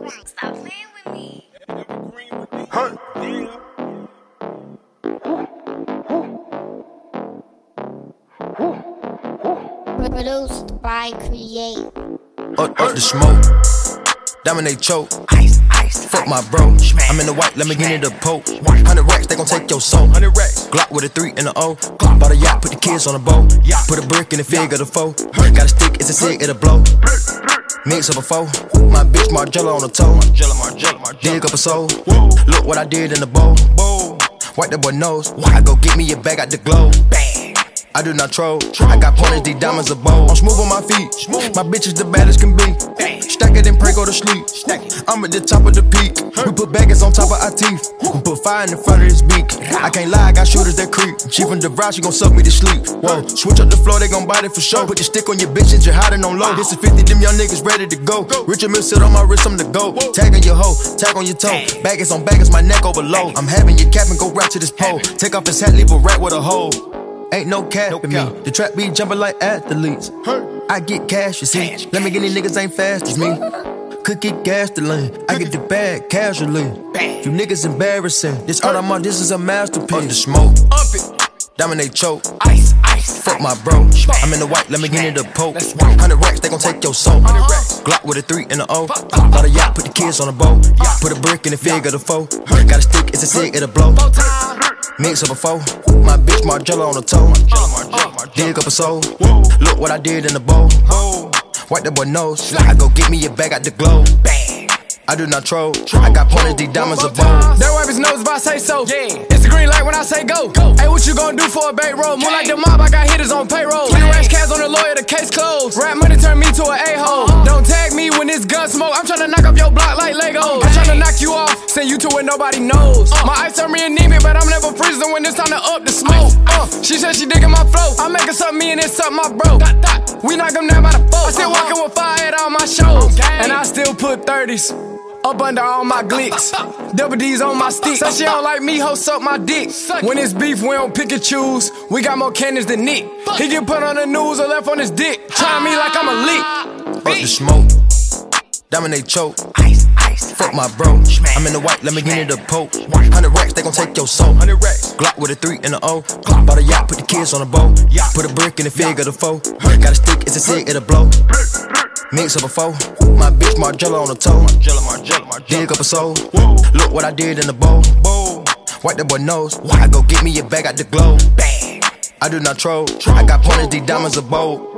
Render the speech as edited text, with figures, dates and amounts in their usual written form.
Stop playing with me. Huh? Produced by Create. Up the smoke, dominate choke. Fuck my bro, I'm in the white, let me get in the poke. 100 racks, they gon' take your soul. 100 racks, Glock with a 3 and a O. Bought a yacht, put the kids on the boat. Put a brick in the fig of the foe. Got a stick, it's a cig, it'll blow. Mix up a foe, my bitch Margiela on the toe. Dig up a soul, look what I did in the bowl. Wipe that boy nose, I go get me a bag out the globe. I do not troll, I got pointers, these diamonds are bold. I'm smooth on my feet, my bitch is the baddest can be. Stack it and pray, go to sleep. I'm at the top of the peak. We put baggers on top of our teeth. We put fire in front of his beak. I can't lie, I got shooters that creep. She from DeVry, she gon' suck me to sleep. Whoa, switch up the floor, they gon' bite it for sure. Put the stick on your bitch and you're hiding on low. This is 50, them young niggas ready to go. Richard Mill sit on my wrist, I'm the go. Tag on your hoe, tag on your toe. Baggers on baggers, my neck overload. I'm having your cap and go right to this pole. Take off his hat, leave a rat with a hole. Ain't no cap in me. The trap be jumping like athletes. I get cash, you see. Let me get these niggas ain't fast as me. Could get gas to lean. I get the bag casually. You niggas embarrassing. This art I'm on, this is a masterpiece. Up the smoke, dominate choke. Fuck my bro, I'm in the white, let me get in the poke. 100 racks, they gon' take your soul. Glock with a 3 and a O. Bought a yacht, put the kids on the boat. Put a brick in the fig of the foe. Got a stick, it's a cig, it'll blow. Mix up a foe, my bitch Margiela on the toe. Dig up a soul, look what I did in the bowl. Wipe that boy nose, I go get me a bag out the globe. I do not troll, I got pointers, these diamonds are bold. They wipe his nose if I say so. It's the green light when I say go. Hey, what you gon' do for a bait roll? More like the mob, I got hitters on payroll. 20 racks cash on the lawyer, the case closed. Rap money turn me to an a-hole. Don't tag me when it's gun smoke. I'm tryna knock up your block like Lego. I'm tryna knock you off, send you to where nobody knows. My ice turn me anemic, but I'm never freezing when it's time to up the smoke. She said she digging my flow. I make her something me and it's something my bro. We knock them down by the foe. I still walking with fire at all my shows, and I still put 30s up under all my glicks. Double D's on my stick. So she don't like me, ho, suck my dick. When it's beef, we don't pick and choose. We got more cannons than Nick. He get put on the news or left on his dick. Trying me like I'm a lick. Up the smoke, dominate choke. Fuck my bro, I'm in the white, let me get in the poke. 100 racks, they gon' take your soul. Glock with a 3 and a O. Bought a yacht, put the kids on the boat. Put a brick in the fig of the foe. Got a stick, it's a cig, it'll blow. Mix up a foe, my bitch Margiela on the toe. Dig up a soul, look what I did in the bowl. Wipe that boy nose, I go get me a bag out the globe. I do not troll, I got pointers, these diamonds are bold.